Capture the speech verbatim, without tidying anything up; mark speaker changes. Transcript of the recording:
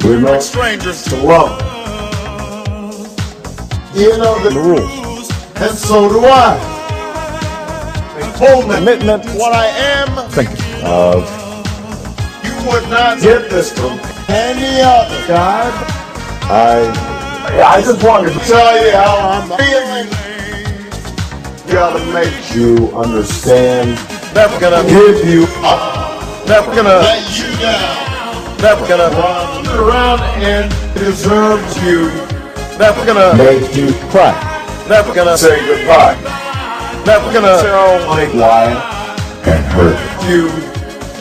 Speaker 1: We're not strangers to love. You know the, the rules, and so do I. Full commitment. What I am thinking of. You would not get this from any other God. I, I just wanted to tell you how I'm feeling. Gotta make you understand. Never gonna give you up. Never gonna let you down. Never gonna run around and deserve you. Never gonna make you cry. Never gonna say goodbye. Never gonna tell like why and hurt you.